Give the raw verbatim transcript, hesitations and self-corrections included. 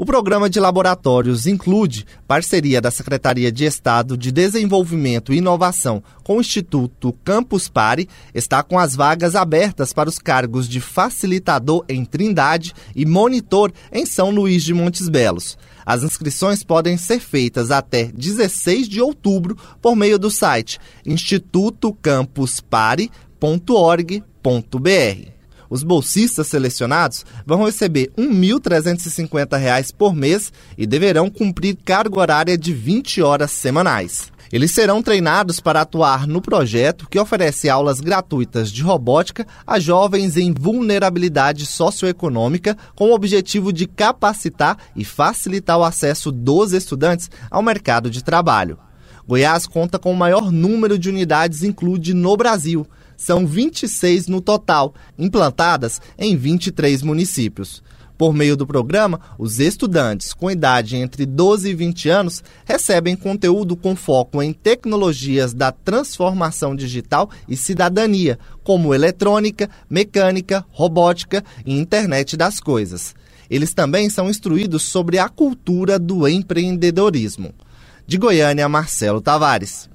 O programa de laboratórios inclui parceria da Secretaria de Estado de Desenvolvimento e Inovação com o Instituto Campus Party, está com as vagas abertas para os cargos de facilitador em Trindade e monitor em São Luís de Montes Belos. As inscrições podem ser feitas até dezesseis de outubro por meio do site instituto campus party ponto org ponto br. Os bolsistas selecionados vão receber mil trezentos e cinquenta reais por mês e deverão cumprir carga horária de vinte horas semanais. Eles serão treinados para atuar no projeto que oferece aulas gratuitas de robótica a jovens em vulnerabilidade socioeconômica com o objetivo de capacitar e facilitar o acesso dos estudantes ao mercado de trabalho. Goiás conta com o maior número de unidades include no Brasil. São vinte e seis no total, implantadas em vinte e três municípios. Por meio do programa, os estudantes com idade entre doze e vinte anos recebem conteúdo com foco em tecnologias da transformação digital e cidadania, como eletrônica, mecânica, robótica e internet das coisas. Eles também são instruídos sobre a cultura do empreendedorismo. De Goiânia, Marcelo Tavares.